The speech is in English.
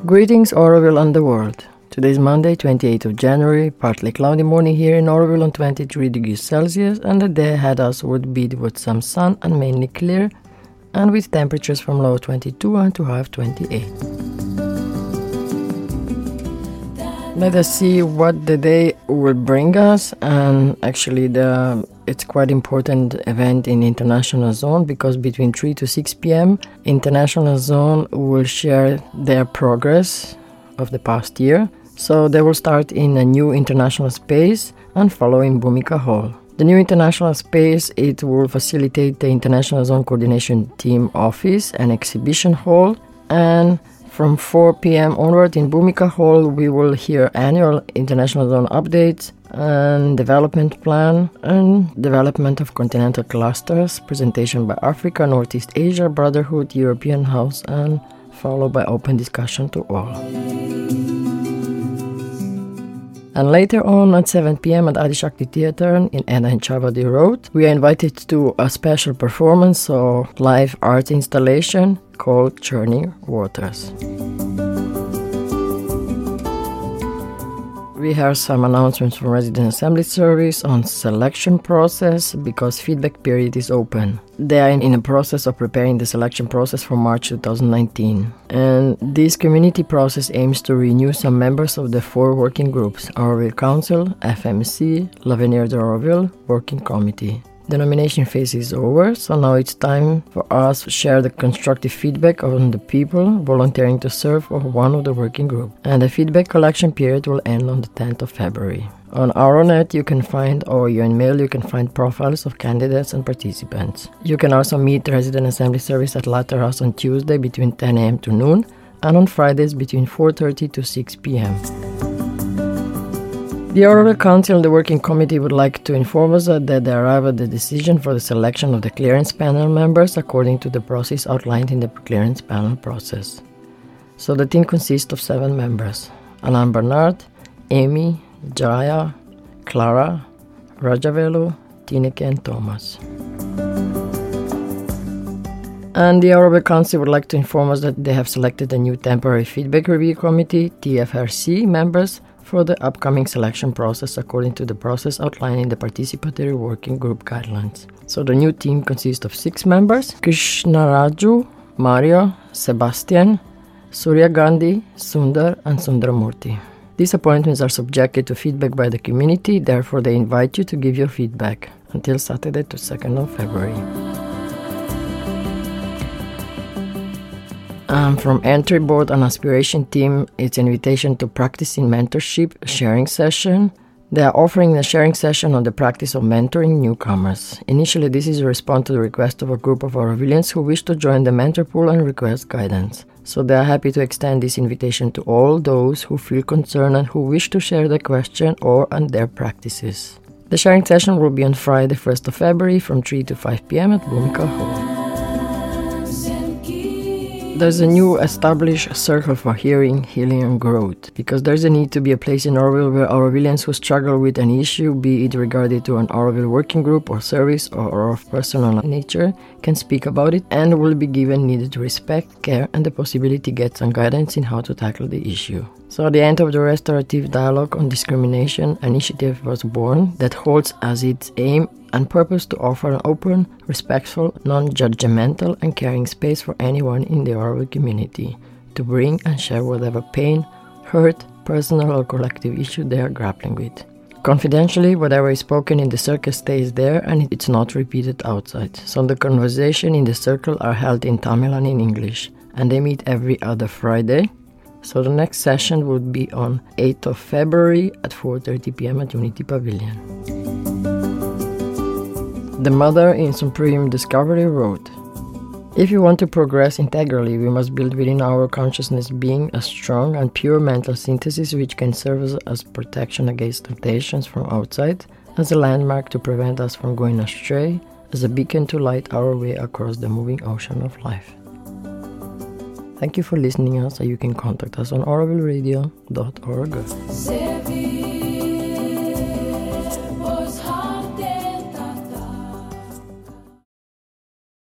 Greetings, Oroville and the world. Today is Monday, 28th of January, partly cloudy morning here in Oroville on 23 degrees Celsius, and the day ahead us would be with some sun and mainly clear, and with temperatures from low 22 and to high of 28. Let us see what the day will bring us, and actually it's quite important event in International Zone, because between 3 to 6 p.m. International Zone will share their progress of the past year. So they will start in a new international space and follow in Bhumika Hall. The new international space, it will facilitate the International Zone Coordination Team office and exhibition hall, and from 4 p.m. onward in Bhumika Hall, we will hear annual International Zone updates and development plan and development of continental clusters, presentation by Africa, Northeast Asia, Brotherhood, European House, and followed by open discussion to all. And later on at 7 p.m. at Adi Shakti Theatre in Edda and Chavadi Road, we are invited to a special performance or live art installation called Churning Waters. We have some announcements from Resident Assembly Service on selection process, because feedback period is open. They are in the process of preparing the selection process for March 2019. And this community process aims to renew some members of the 4 working groups: Oroville Council, FMC, L'Avenir de Oroville, Working Committee. The nomination phase is over, so now it's time for us to share the constructive feedback on the people volunteering to serve for one of the working group. And the feedback collection period will end on the 10th of February. On Aronet you can find, or your email you can find profiles of candidates and participants. You can also meet the Resident Assembly Service at Latter House on Tuesday between 10 a.m. to noon, and on Fridays between 4:30 to 6 p.m. The Oroville Council and the Working Committee would like to inform us that they arrive at the decision for the selection of the clearance panel members according to the process outlined in the clearance panel process. So the team consists of 7 members: Alain Bernard, Amy, Jaya, Clara, Rajavelu, Tineke and Thomas. And the Oroville Council would like to inform us that they have selected a new temporary feedback review committee, TFRC, members for the upcoming selection process according to the process outlined in the participatory working group guidelines. So the new team consists of 6 members: Krishnaraju, Mario, Sebastian, Surya Gandhi, Sundar and Sundaramurti. These appointments are subjected to feedback by the community, therefore they invite you to give your feedback until Saturday, the 2nd of February. From Entry Board and Aspiration Team, it's an invitation to practice in mentorship sharing session. They are offering a sharing session on the practice of mentoring newcomers. Initially, this is a response to the request of a group of Orovillians who wish to join the mentor pool and request guidance. So they are happy to extend this invitation to all those who feel concerned and who wish to share their question or and their practices. The sharing session will be on Friday, 1st of February from 3 to 5 p.m. at Bhumika Hall. There's a new established circle for hearing, healing and growth, because there's a need to be a place in Oroville where Orovillians who struggle with an issue, be it regarded to an Oroville working group or service or of personal nature, can speak about it and will be given needed respect, care and the possibility to get some guidance in how to tackle the issue. So at the end of the Restorative Dialogue on Discrimination, an initiative was born that holds as its aim and purpose to offer an open, respectful, non-judgmental and caring space for anyone in the Oroville community to bring and share whatever pain, hurt, personal or collective issue they are grappling with. Confidentially, whatever is spoken in the circle stays there and it's not repeated outside. So the conversation in the circle are held in Tamil and in English, and they meet every other Friday. So the next session would be on 8th of February at 4:30 p.m. at Unity Pavilion. The Mother in Supreme Discovery wrote, "If you want to progress integrally, we must build within our consciousness being a strong and pure mental synthesis which can serve as protection against temptations from outside, as a landmark to prevent us from going astray, as a beacon to light our way across the moving ocean of life." Thank you for listening us, and you can contact us on orovilleradio.org.